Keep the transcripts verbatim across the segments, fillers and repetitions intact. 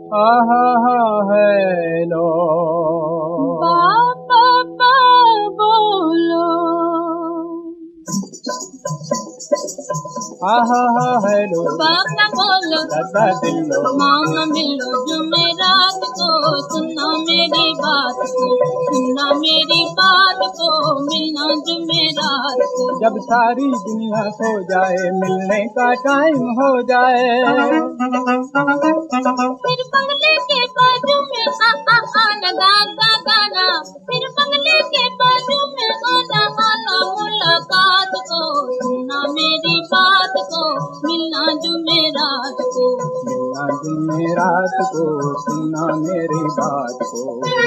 आहा हा हेलो बाबा बा बोलो आहा हा हेलो बाबा बोलो दादा दिलो मामा मिलो जुमेरात को सुनना मेरी बात को सुनना मेरी बात को मिलना जुमेरात को जब सारी दुनिया सो जाए मिलने का टाइम हो जाए फिर बंगले के बाजू में आ आ आना गाना गाना फिर बंगले के बाजू में आना आना मुलाकात को सुनना मेरी बात को मिलना जुमेरात को मिलना जुमेरात को सुनना मेरी बात को।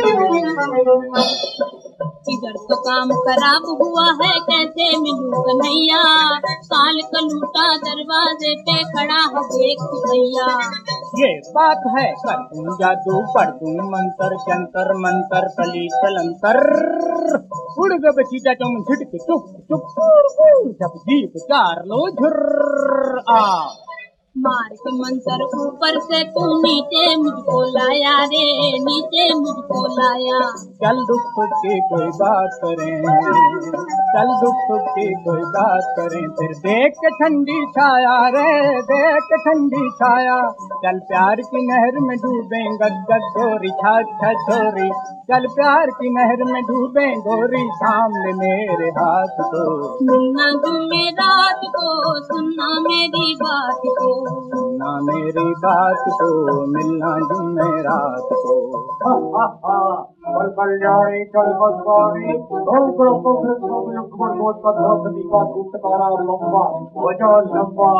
इधर तो काम खराब हुआ है कैसे मिलूं कन्हैया काल का लूटा दरवाजे पे खड़ा है देख भैया ये बात है कर दूं जादू पढ़ दूं मंतर जंतर मंतर कली चलंतर उड़ गए बचीटा तुम झिटक चुप चुप जब जीप चार लो झुर्र आ मार के मंतर ऊपर से तू नीचे मुझको लाया रे नीचे मुझको लाया चल दुख सुख की कोई बात करें चल दुख सुख की कोई बात करें फिर देख के ठंडी छाया रे देख के ठंडी छाया चल प्यार की नहर में डूबे गद गद गोरी छा छा छोरी चल प्यार की नहर में डूबे गोरी सामने मेरे हाथ को मिलना जुमेरात को सुनना मेरी बात को सुनना मेरी बात को मिलना जुमेरात को। हा हा हा कल कल्याणी कल बसवानी कल कल कल कल कल बहुत पत्थर कभी का टूट कारा लंबा वजह लंबा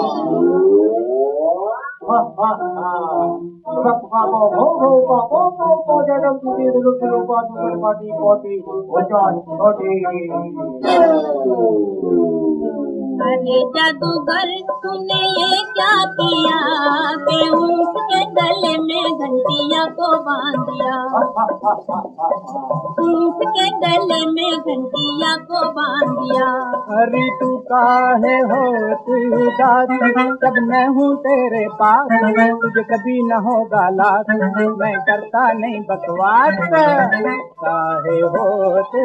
हा हा हा सब पापा हो हो पापा पापा जगह की दिल के लोपा जुगड़ पाटी पोटी वजह छोटी। अरे जादूगर तूने ये क्या किया बेहूस के गले में घंटिया को बांध दिया ऊँट के गले में घंटिया को बांध दिया। अरे तू काहे हो तू उदास जब मैं हूँ तेरे पास तुझे कभी न होगा लाख मैं करता नहीं बकवास काहे हो तू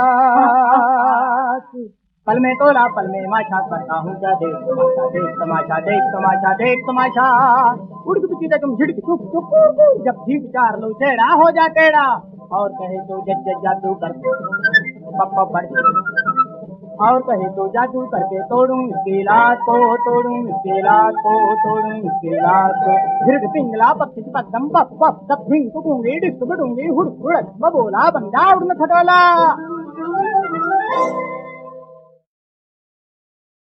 उदास पल में तोला पल में माशा करता हूँ क्या देख तमाशा देख तमाशा देख तमाशा देख तमाशा उड़ की तुम झिड़क चुप चुप जब ठीक चार लो चेड़ा हो जा टेढ़ा और कहे तो जज जादू कर पप्पा पर और कहे तो जादू करके तोड़ूं केला तो तोड़ूं केला तो तोड़ूं केला तो झिड़क पिंगला पक्षी पदम पप पप सब भिंग कुंगी डिस्क बडूंगी हुड़ हुड़ बबोला बंदा उड़न खटोला।